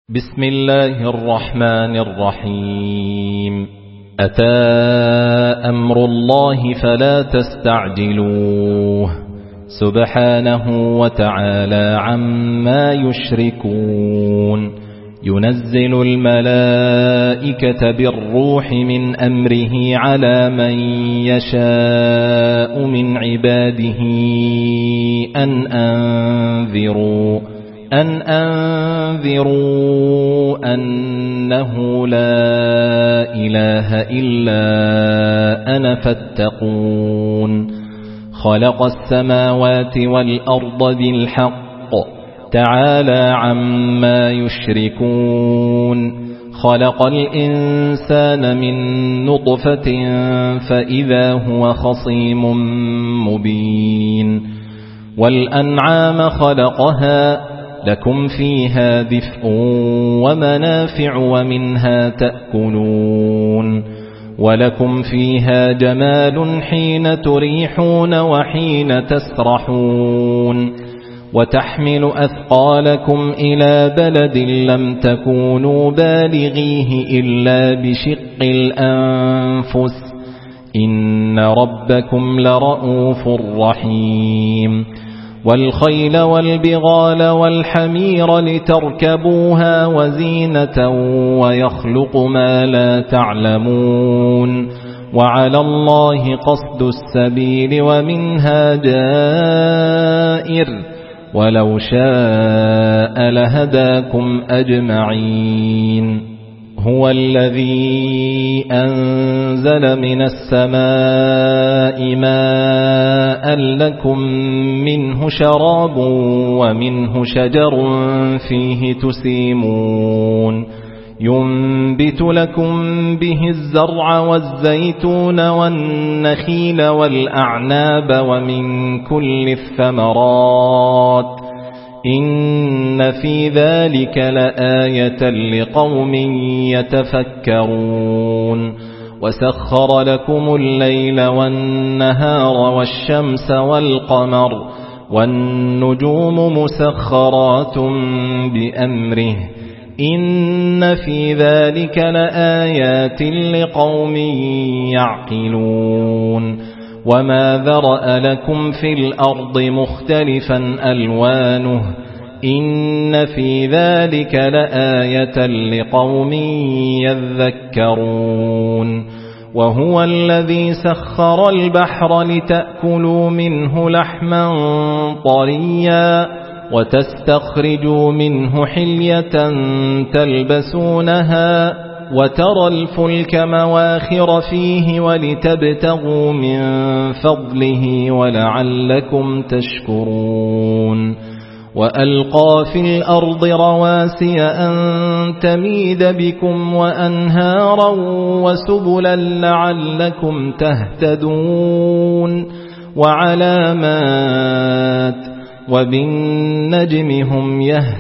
بسم الله الرحمن الرحيم. أتى أمر الله فلا تستعجلوه سبحانه وتعالى عما يشركون. ينزل الملائكة بالروح من أمره على من يشاء من عباده أن أنذروا أنه لا إله إلا أنا فاتقون. خلق السماوات والأرض بالحق تعالى عما يشركون. خلق الإنسان من نطفة فإذا هو خصيم مبين. والأنعام خلقها لكم فيها دفء ومنافع ومنها تأكلون. ولكم فيها جمال حين تريحون وحين تسرحون. وتحمل أثقالكم إلى بلد لم تكونوا بالغيه إلا بشق الأنفس إن ربكم لرؤوف رحيم. والخيل والبغال والحمير لتركبوها وزينة ويخلق ما لا تعلمون. وعلى الله قصد السبيل ومنها جائر ولو شاء لهداكم أجمعين. هو الذي أنزل من السماء ماء لكم منه شراب ومنه شجر فيه تسيمون. ينبت لكم به الزرع والزيتون والنخيل والأعناب ومن كل الثمرات إن في ذلك لآية لقوم يتفكرون. وسخر لكم الليل والنهار والشمس والقمر والنجوم مسخرات بأمره إن في ذلك لآيات لقوم يعقلون. وما ذرأ لكم في الأرض مختلفا ألوانه إن في ذلك لآية لقوم يذكرون. وهو الذي سخر البحر لتأكلوا منه لحما طريا وتستخرجوا منه حلية تلبسونها وترى الفلك مواخر فيه ولتبتغوا من فضله ولعلكم تشكرون. وألقى في الأرض رواسي أن تميد بكم وأنهارا وسبلا لعلكم تهتدون. وعلامات وبالنجم هم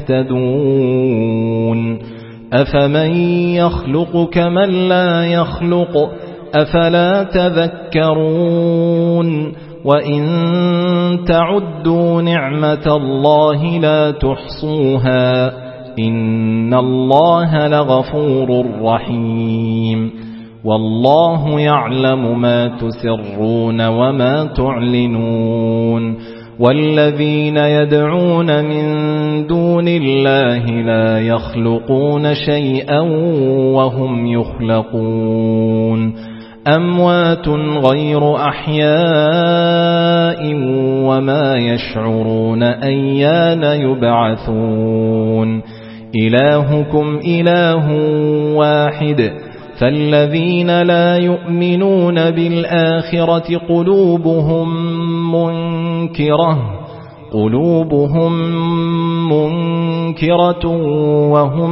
يهتدون. أفمن يخلق كمن لا يخلق أفلا تذكرون. وإن تعدوا نعمة الله لا تحصوها إن الله لغفور رحيم. والله يعلم ما تسرون وما تعلنون. والذين يدعون من دون الله لا يخلقون شيئا وهم يخلقون. أموات غير أحياء وما يشعرون أيان يبعثون. إلهكم إله واحد فالذين لا يؤمنون بالآخرة قلوبهم منكرة وهم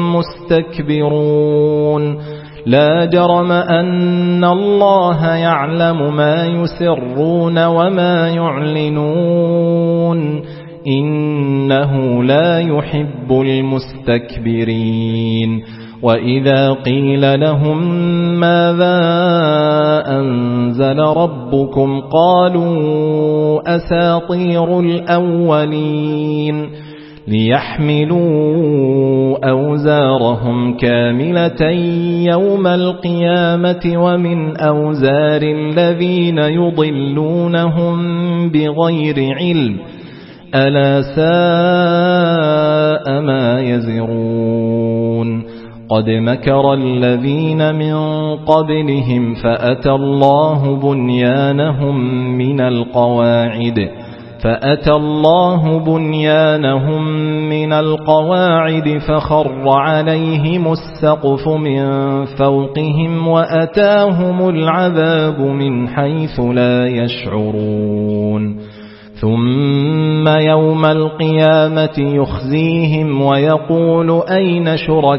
مستكبرون. لا جرم أن الله يعلم ما يسرون وما يعلنون إنه لا يحب المستكبرين. وإذا قيل لهم ماذا أنزل ربكم قالوا أساطير الأولين ليحملوا أوزارهم كاملة يوم القيامة ومن أوزار الذين يضلونهم بغير علم ألا ساء ما يزرون قد مكر الذين من قبلهم فأتى الله بنيانهم من القواعد فخر عليهم السقف من فوقهم وأتاهم العذاب من حيث لا يشعرون ثم يوم القيامة يخزيهم ويقول أين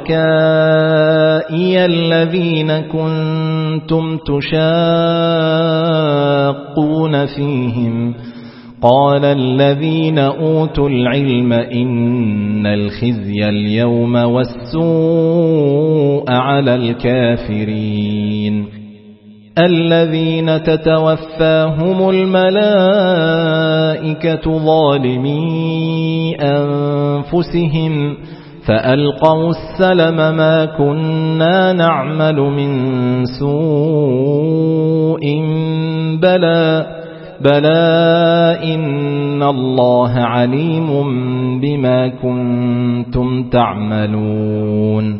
شركائي الذين كنتم تشاقون فيهم قال الذين أوتوا العلم إن الخزي اليوم والسوء على الكافرين الذين تتوفاهم الملائكة ظالمي أنفسهم فألقوا السلم ما كنا نعمل من سوء بلى إن الله عليم بما كنتم تعملون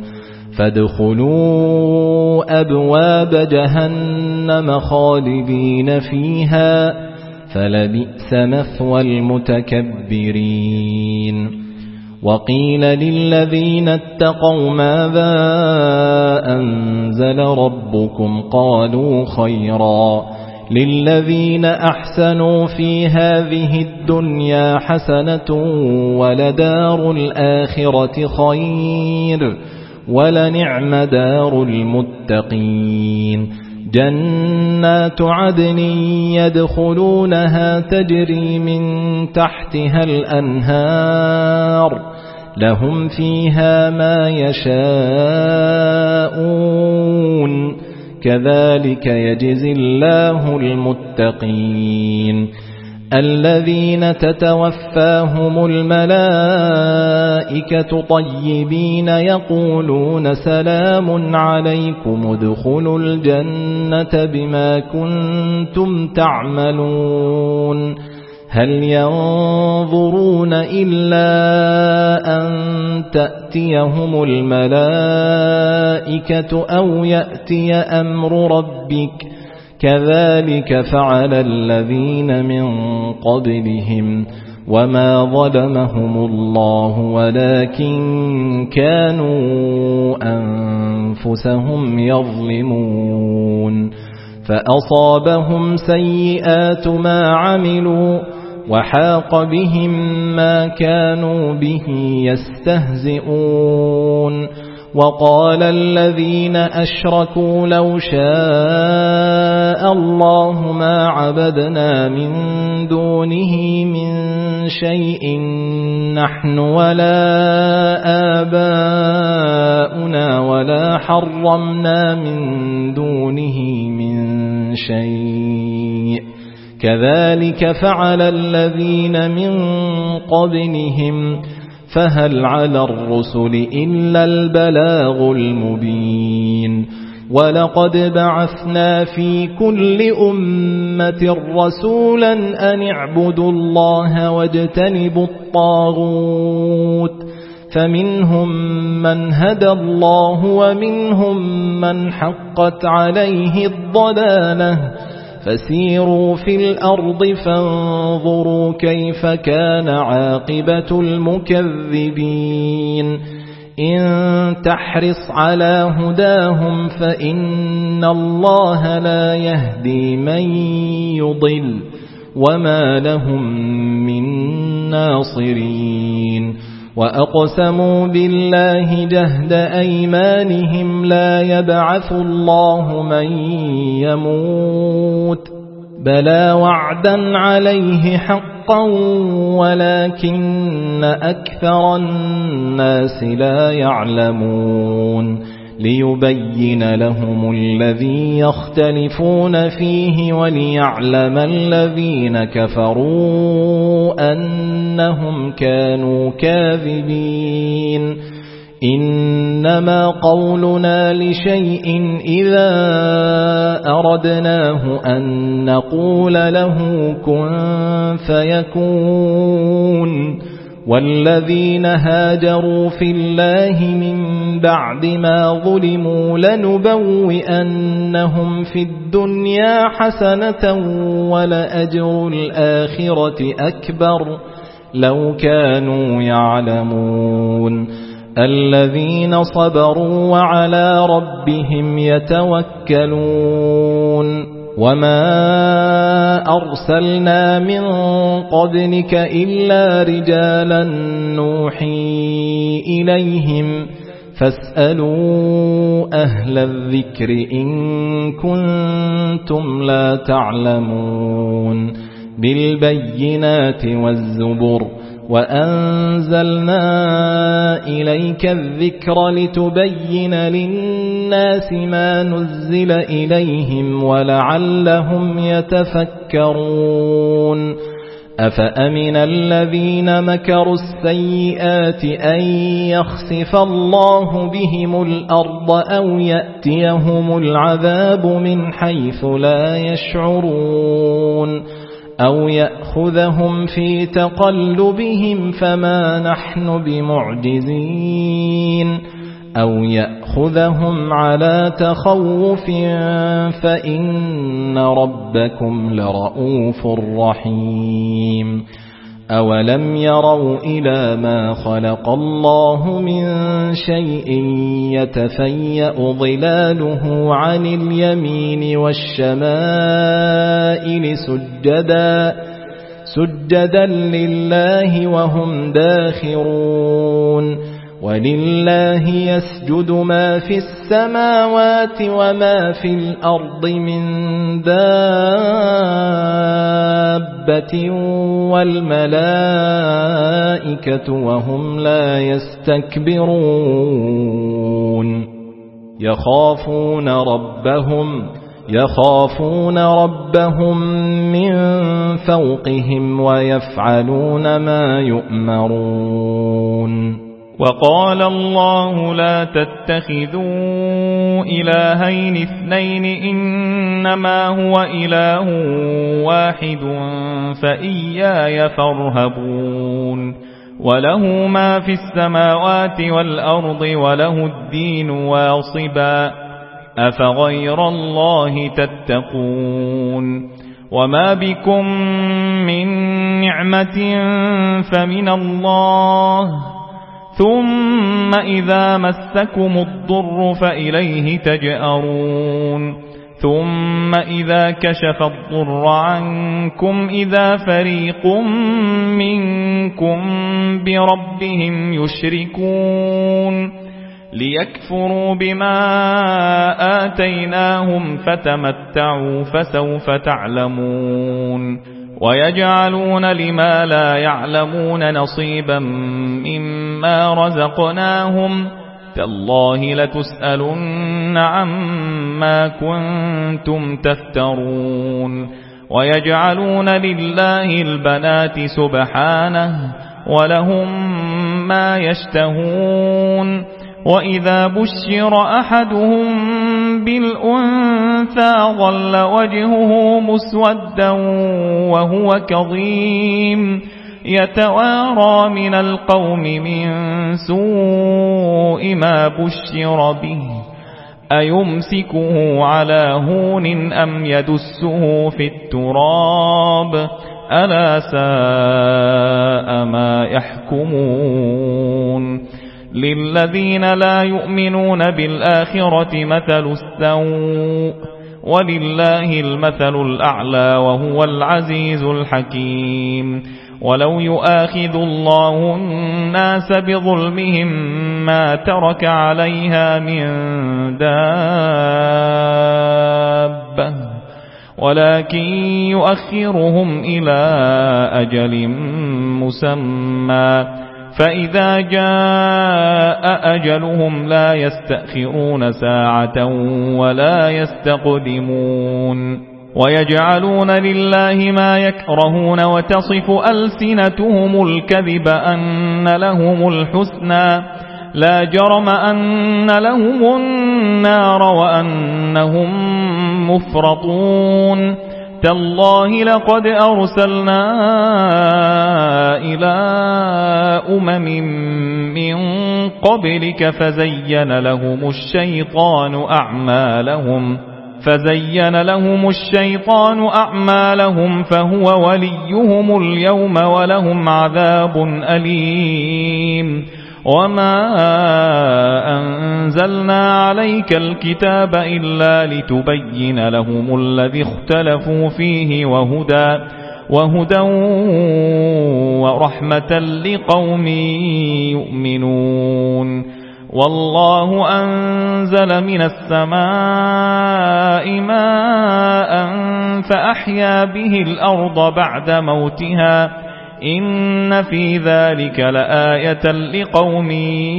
فادخلوا أبواب جهنم خالدين فيها فلبئس مثوى المتكبرين وقيل للذين اتقوا ماذا أنزل ربكم قالوا خيرا للذين أحسنوا في هذه الدنيا حسنة ولدار الآخرة خير ولنعم دار المتقين جنات عدن يدخلونها تجري من تحتها الأنهار لهم فيها ما يشاءون كذلك يجزي الله المتقين الذين تتوفاهم الملائكة طيبين يقولون سلام عليكم ادخلوا الجنة بما كنتم تعملون هل ينظرون إلا أن تأتيهم الملائكة أو يأتي أمر ربك كذلك فعل الذين من قبلهم وما ظلمهم الله ولكن كانوا أنفسهم يظلمون فأصابهم سيئات ما عملوا وحاق بهم ما كانوا به يستهزئون وقال الذين أشركوا لو شاء الله ما عبدنا من دونه من شيء نحن ولا آباؤنا ولا حرمنا من دونه من شيء كذلك فعل الذين من قبلهم فهل على الرسل إلا البلاغ المبين ولقد بعثنا في كل أمة رسولا أن اعبدوا الله واجتنبوا الطاغوت فمنهم من هدى الله ومنهم من حقت عليه الضلالة فسيروا في الأرض فانظروا كيف كان عاقبة المكذبين إن تحرص على هداهم فإن الله لا يهدي من يضل وما لهم من ناصرين وأقسموا بالله جهد أيمانهم لا يبعث الله من يموت بلى وعدا عليه حقا ولكن أكثر الناس لا يعلمون ليبين لهم الذي يختلفون فيه وليعلم الذين كفروا أنهم كانوا كاذبين إنما قولنا لشيء إذا أردناه أن نقول له كن فيكون والذين هاجروا في الله من بعد ما ظلموا لنبوئنهم في الدنيا حسنة ولأجر الآخرة أكبر لو كانوا يعلمون الذين صبروا وعلى ربهم يتوكلون وما أرسلنا من قبلك إلا رجالا نوحي إليهم فاسألوا أهل الذكر إن كنتم لا تعلمون بالبينات والزبر وأنزلنا إليك الذكر لتبين للناس ما نزل إليهم ولعلهم يتفكرون أفأمن الذين مكروا السيئات أن يخسف الله بهم الأرض أو يأتيهم العذاب من حيث لا يشعرون أو يأخذهم في تقلبهم فما نحن بمعجزين أو يأخذهم على تخوف فإن ربكم لرؤوف رحيم أولم يروا إلى ما خلق الله من شيء يتفيأ ظلاله عن اليمين والشمائل سجدا لله وهم داخرون ولله يسجد ما في السماوات وما في الأرض من دابة والملائكة وهم لا يستكبرون يخافون ربهم من فوقهم ويفعلون ما يؤمرون وقال الله لا تتخذوا إلهين اثنين إنما هو إله واحد فإياي فارهبون وله ما في السماوات والأرض وله الدين واصبا أفغير الله تتقون وما بكم من نعمة فمن الله ثم إذا مسكم الضر فإليه تجأرون ثم إذا كشف الضر عنكم إذا فريق منكم بربهم يشركون ليكفروا بما آتيناهم فتمتعوا فسوف تعلمون ويجعلون لما لا يعلمون نصيبا مما رزقناهم تالله لتسألن عما كنتم تفترون ويجعلون لله البنات سبحانه ولهم ما يشتهون وإذا بشر أحدهم بالأنثى ظل وجهه مسودا وهو كظيم يتوارى من القوم من سوء ما بشر به أيمسكه على هون أم يدسه في التراب ألا ساء ما يحكمون للذين لا يؤمنون بالآخرة مثل السوء ولله المثل الأعلى وهو العزيز الحكيم ولو يؤاخذ الله الناس بظلمهم ما ترك عليها من دابة ولكن يؤخرهم إلى أجل مسمى فإذا جاء أجلهم لا يستأخرون ساعة ولا يستقدمون ويجعلون لله ما يكرهون وتصف ألسنتهم الكذب أن لهم الحسنى لا جرم أن لهم النار وأنهم مفرطون تالله لقد أرسلنا إلى من قبلك فزين لهم الشيطان أعمالهم فهو وليهم اليوم ولهم عذاب أليم وما أنزلنا عليك الكتاب إلا لتبين لهم الذي اختلفوا فيه وهدى ورحمة لقوم يؤمنون والله أنزل من السماء ماء فأحيا به الأرض بعد موتها إن في ذلك لآية لقوم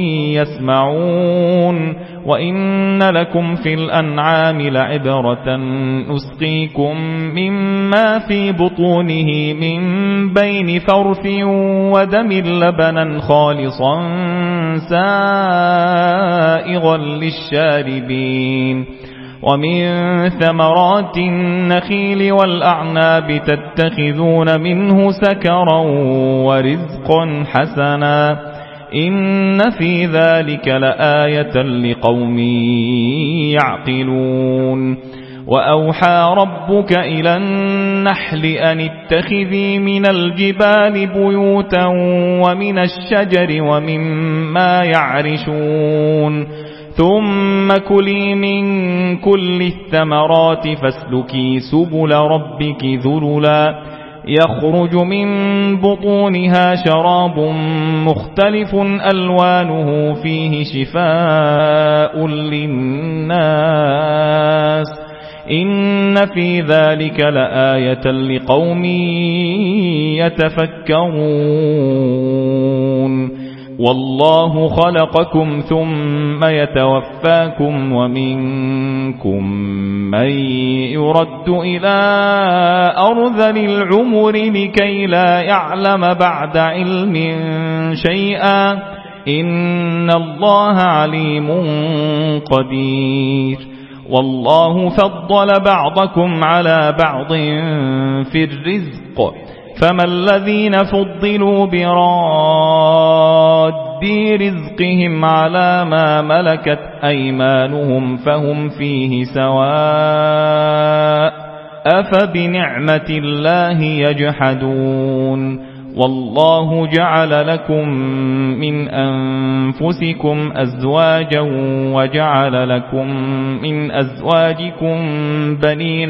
يسمعون وإن لكم في الأنعام لعبرة نسقيكم مما في بطونه من بين فرث ودم لبنا خالصا سائغا للشاربين ومن ثمرات النخيل والأعناب تتخذون منه سكرا ورزقا حسنا إن في ذلك لآية لقوم يعقلون وأوحى ربك إلى النحل أن اتخذي من الجبال بيوتا ومن الشجر ومما يعرشون ثم كلي من كل الثمرات فاسلكي سبل ربك ذللا يخرج من بطونها شراب مختلف ألوانه فيه شفاء للناس إن في ذلك لآية لقوم يتفكرون والله خلقكم ثم يتوفاكم ومنكم من يرد إلى أرذل العمر لكي لا يعلم بعد علم شيئا إن الله عليم قدير والله فضل بعضكم على بعض في الرزق فما الذين فضلوا براد رزقهم على ما ملكت أيمانهم فهم فيه سواء أفبنعمة الله يجحدون والله جعل لكم من أنفسكم أزواجا وجعل لكم من أزواجكم بنين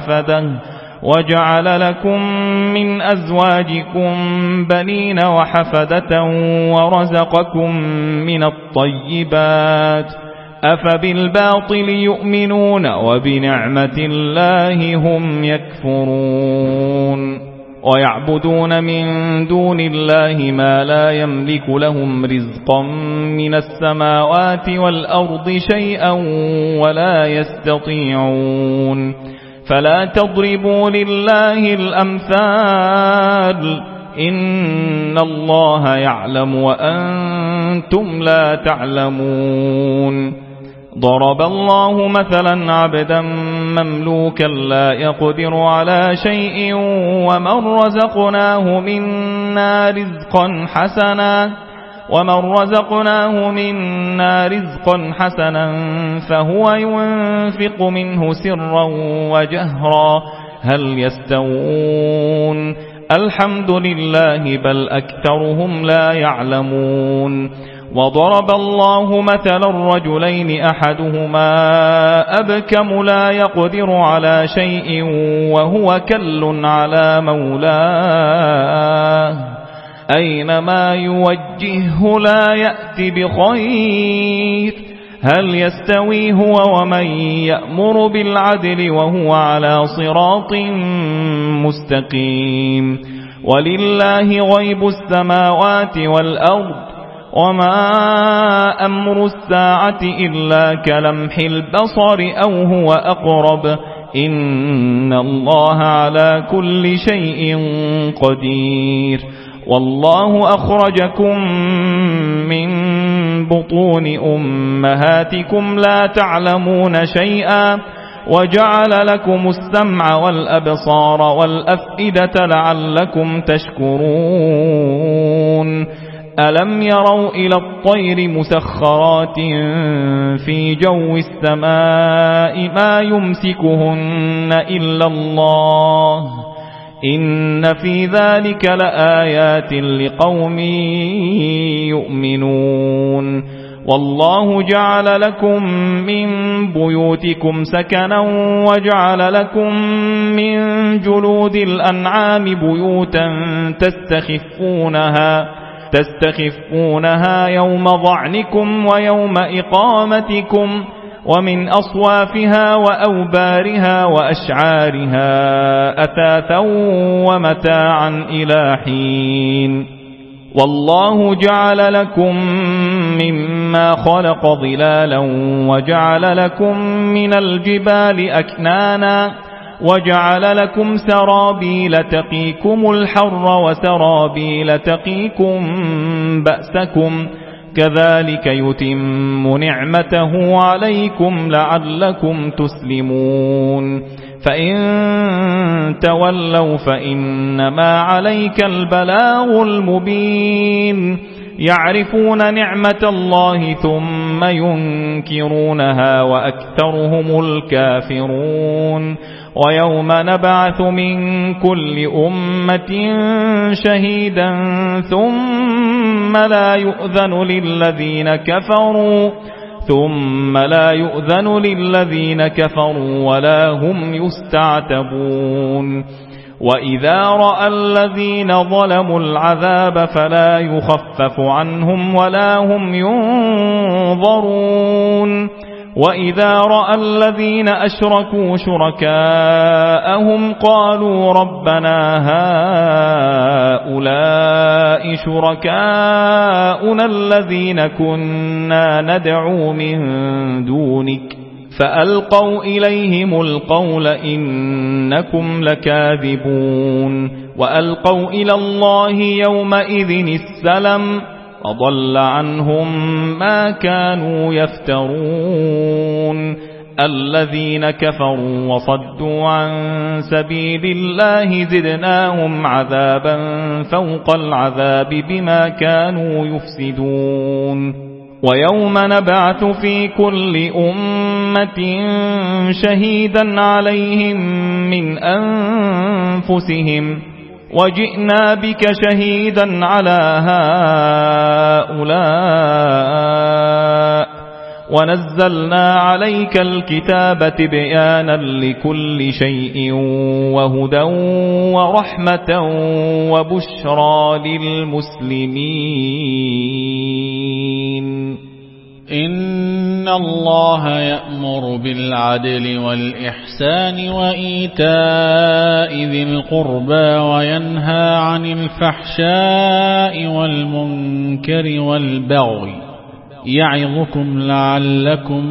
وحفدة ورزقكم من الطيبات أفبالباطل يؤمنون وبنعمة الله هم يكفرون ويعبدون من دون الله ما لا يملك لهم رزقا من السماوات والأرض شيئا ولا يستطيعون فلا تضربوا لله الأمثال إن الله يعلم وأنتم لا تعلمون ضرب الله مثلا عبدا مملوكا لا يقدر على شيء ومن رزقناه منا رزقا حسنا فهو ينفق منه سرا وجهرا هل يستوون الحمد لله بل أكثرهم لا يعلمون وضرب الله مثلا رجلين أحدهما أبكم لا يقدر على شيء وهو كل على مولاه أينما يوجهه لا يأتي بخير هل يستوي هو ومن يأمر بالعدل وهو على صراط مستقيم ولله غيب السماوات والأرض وما أمر الساعة إلا كلمح البصر أو هو أقرب إن الله على كل شيء قدير والله أخرجكم من بطون أمهاتكم لا تعلمون شيئا وجعل لكم السمع والأبصار والأفئدة لعلكم تشكرون ألم يروا إلى الطير مسخرات في جو السماء ما يمسكهن إلا الله إن في ذلك لآيات لقوم يؤمنون والله جعل لكم من بيوتكم سكنا وجعل لكم من جلود الأنعام بيوتا تستخفونها يوم ظعنكم ويوم إقامتكم ومن أصوافها وأوبارها وأشعارها أثاثا ومتاعا إلى حين والله جعل لكم مما خلق ظلالا وجعل لكم من الجبال أكنانا وجعل لكم سرابيل تقيكم الحر وسرابيل تقيكم بأسكم كذلك يتم نعمته عليكم لعلكم تسلمون فإن تولوا فإنما عليك البلاغ المبين يعرفون نعمة الله ثم ينكرونها وأكثرهم الكافرون ويوم نبعث من كل أمة شهيدا ثم لا يؤذن للذين كفروا ولا هم يستعتبون وإذا رأى الذين ظلموا العذاب فلا يخفف عنهم ولا هم ينظرون وإذا رأى الذين أشركوا شركاءهم قالوا ربنا هؤلاء شركاؤنا الذين كنا ندعو من دونك فألقوا إليهم القول إنكم لكاذبون وألقوا إلى الله يومئذ السلم وضل عنهم ما كانوا يفترون الذين كفروا وصدوا عن سبيل الله زدناهم عذابا فوق العذاب بما كانوا يفسدون ويوم نبعث في كل أمة شهيدا عليهم من أنفسهم وجئنا بك شهيدا على هؤلاء ونزلنا عليك الكتاب تبيانا لكل شيء وهدى ورحمة وبشرى للمسلمين إن الله يأمر بالعدل والإحسان وإيتاء ذي القربى وينهى عن الفحشاء والمنكر والبغي يعظكم لعلكم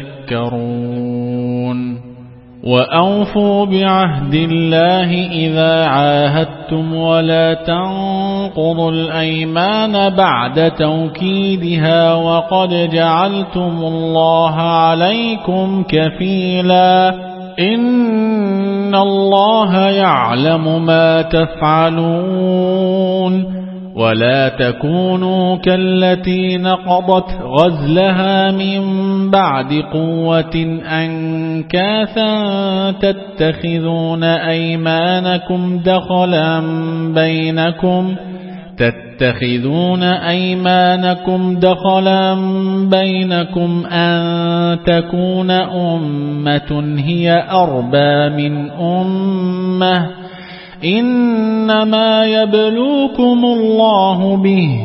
تذكرون وأوفوا بعهد الله إذا عاهدتم ولا تنقضوا الأيمان بعد توكيدها وقد جعلتم الله عليكم كفيلا إن الله يعلم ما تفعلون ولا تكونوا كالتي نقضت غزلها من بعد قوة أنكاثا تتخذون أيمانكم دخلا بينكم أن تكون أمة هي أربى من أمة إنما يبلوكم الله به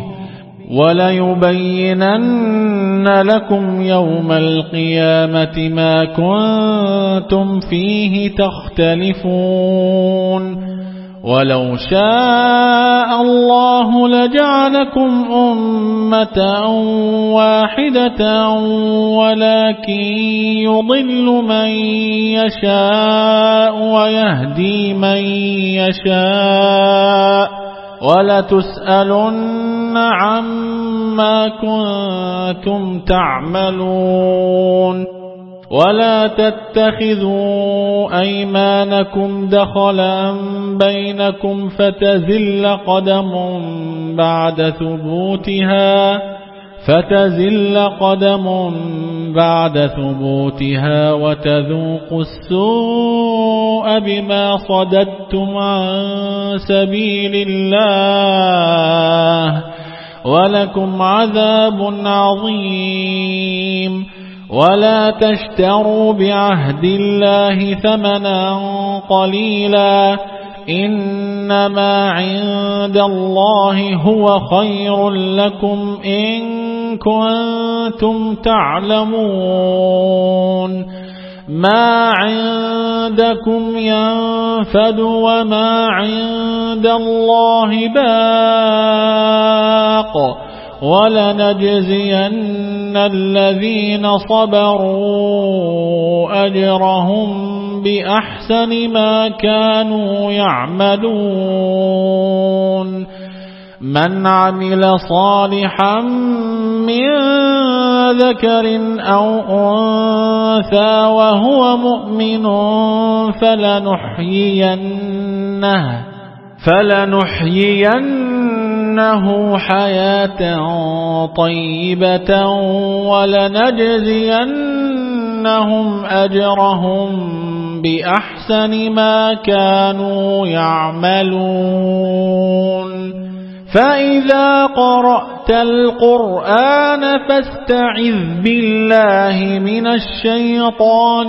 وليبينن لكم يوم القيامة ما كنتم فيه تختلفون ولو شاء الله لجعلكم أمة واحدة ولكن يضل من يشاء ويهدي من يشاء ولتسألن عما كنتم تعملون ولا تتخذوا أيمانكم دخلا بينكم فتزل قدم بعد ثبوتها وتذوقوا السوء بما صددتم عن سبيل الله ولكم عذاب عظيم ولا تشتروا بعهد الله ثمنا قليلا إنما عند الله هو خير لكم إن كنتم تعلمون ما عندكم ينفد وما عند الله باق ولنجزين الذين صبروا أجرهم بأحسن ما كانوا يعملون من عمل صالحا من ذكر أو أنثى وهو مؤمن فلنحيينه حياة طيبة ولنجزينهم أجرهم بأحسن ما كانوا يعملون فإذا قرأت القرآن فاستعذ بالله من الشيطان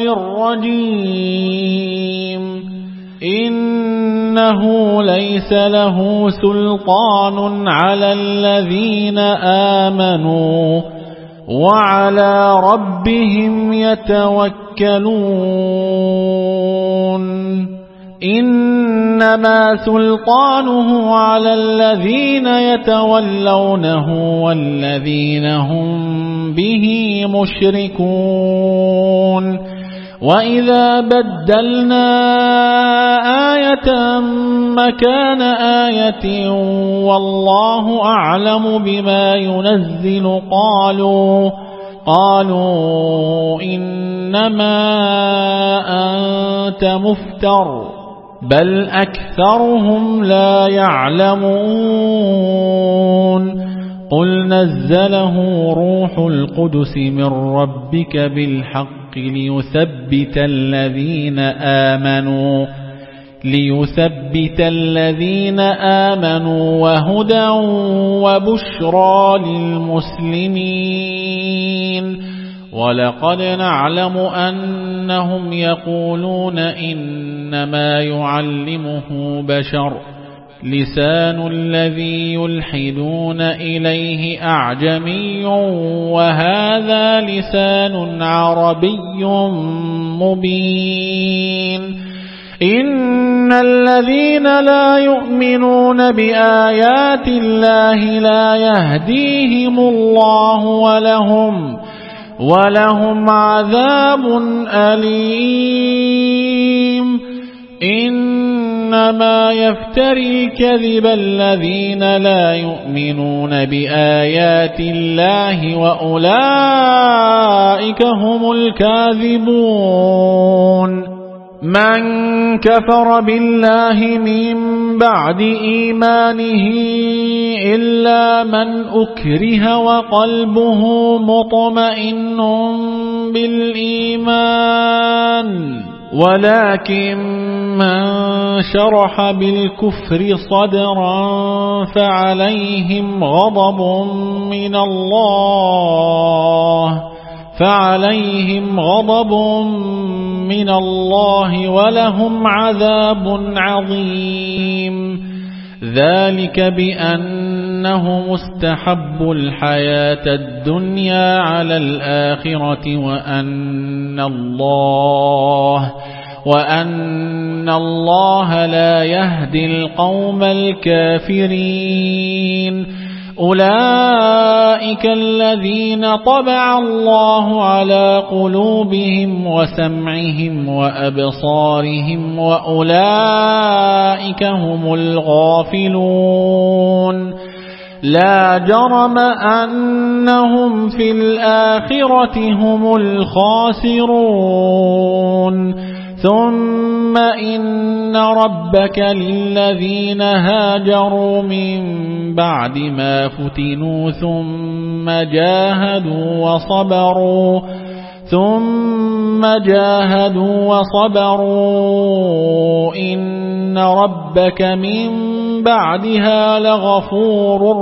الرجيم إنه ليس له سلطان على الذين آمنوا وعلى ربهم يتوكلون إنما سلطانه على الذين يتولونه والذين هم به مشركون وإذا بدلنا آية مكان آية والله أعلم بما ينزل قالوا إنما أنت مفتر بل أكثرهم لا يعلمون قل نزله روح القدس من ربك بالحق ليثبت الذين آمنوا وهدى وبشرى للمسلمين ولقد نعلم أنهم يقولون إنما يعلمه بشر لسان الذي يلحدون إليه أعجمي وهذا لسان عربي مبين إن الذين لا يؤمنون بآيات الله لا يهديهم الله ولهم عذاب أليم إنما يفتري الكذب الذين لا يؤمنون بآيات الله وأولئك هم الكاذبون من كفر بالله من بعد إيمانه إلا من أكره وقلبه مطمئن بالإيمان ولكن من شرح بالكفر صدرا فعليهم غضب من الله ولهم عذاب عظيم ذلك بأنهم استحبوا الحياة الدنيا على الآخرة وأن الله لا يهدي القوم الكافرين أولئك الذين طبع الله على قلوبهم وسمعهم وأبصارهم وأولئك هم الغافلون لا جرم أنهم في الآخرة هم الخاسرون ثم إن ربك للذين هاجروا من بعد ما فتنوا ثم جاهدوا وصبروا إن ربك من بعدها لغفور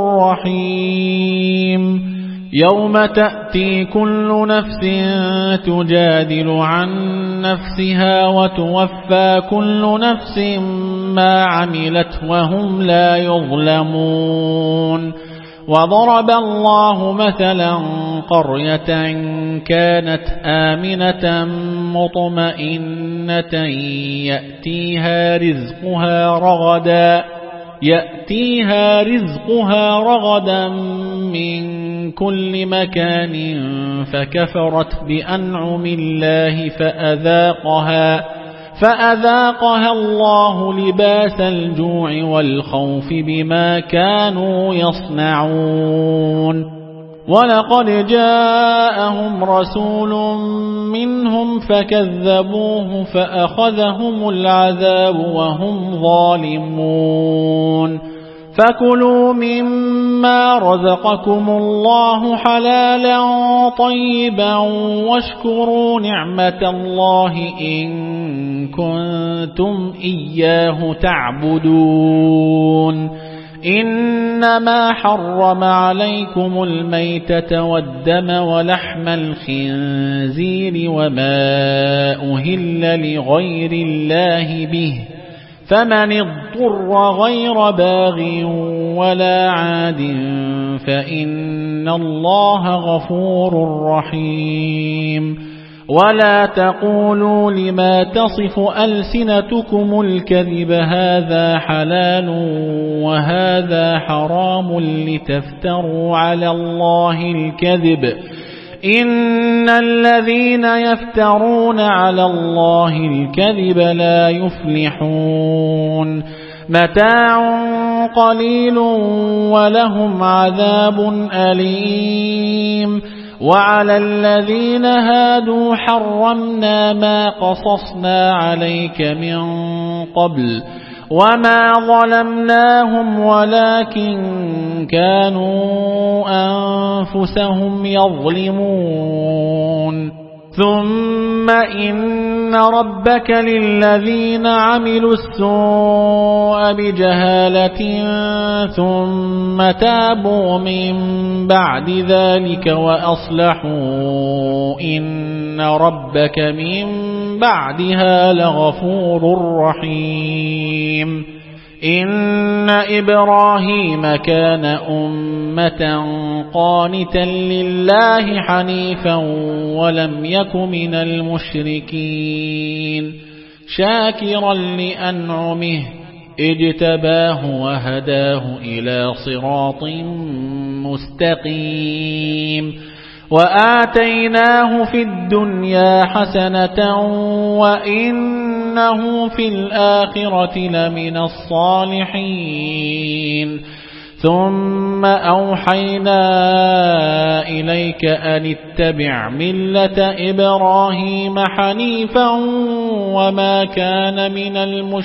رحيم يوم تأتي كل نفس تجادل عن نفسها وتوفى كل نفس ما عملت وهم لا يظلمون وضرب الله مثلا قرية كانت آمنة مطمئنة يأتيها رزقها رغدا من كل مكان فكفرت بأنعم الله فأذاقها الله لباس الجوع والخوف بما كانوا يصنعون ولقد جاءهم رسول منهم فكذبوه فأخذهم العذاب وهم ظالمون فكلوا مما رزقكم الله حلالا طيبا واشكروا نعمة الله إن كنتم إياه تعبدون إنما حرم عليكم الميتة والدم ولحم الخنزير وما أهل لغير الله به فمن اضطر غير باغ ولا عاد فإن الله غفور رحيم ولا تقولوا لما تصف ألسنتكم الكذب هذا حلال وهذا حرام لتفتروا على الله الكذب إن الذين يفترون على الله الكذب لا يفلحون متاع قليل ولهم عذاب أليم وعلى الذين هادوا حرمنا ما قصصنا عليك من قبل وما ظلمناهم ولكن كانوا أنفسهم يظلمون ثم إن ربك للذين عملوا السوء بجهالة ثم تابوا من بعد ذلك وأصلحوا إن ربك من بعدها لغفور رحيم إن إبراهيم كان أمة قانتا لله حنيفا ولم يك من المشركين شاكرا لأنعمه اجتباه وهداه إلى صراط مستقيم وآتيناه في الدنيا حسنة وإنه في الآخرة لمن الصالحين ثم أوحينا إليك أن اتبع ملة إبراهيم حنيفا وما كان من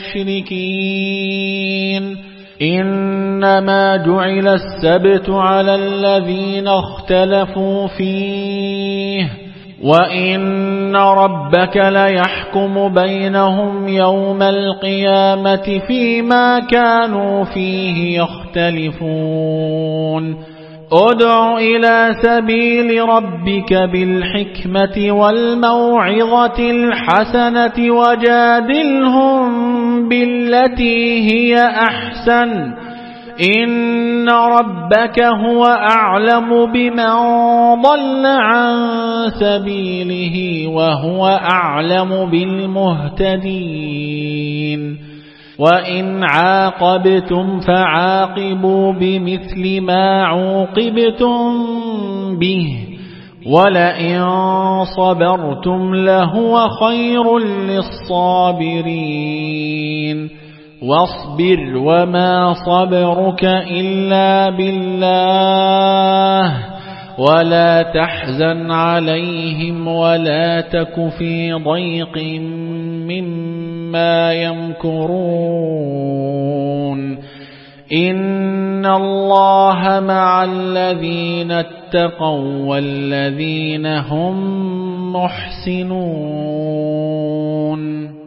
المشركين إنما جعل السبت على الذين اختلفوا فيه وإن ربك ليحكم بينهم يوم القيامة فيما كانوا فيه يختلفون ادع إلى سبيل ربك بالحكمة والموعظة الحسنة وجادلهم بالتي هي أحسن إن ربك هو أعلم بمن ضل عن سبيله وهو أعلم بالمهتدين وإن عاقبتم فعاقبوا بمثل ما عوقبتم به ولئن صبرتم لهو خير للصابرين واصبر وما صبرك إلا بالله ولا تحزن عليهم ولا تك في ضيق مما يمكرون إن الله مع الذين اتقوا والذين هم محسنون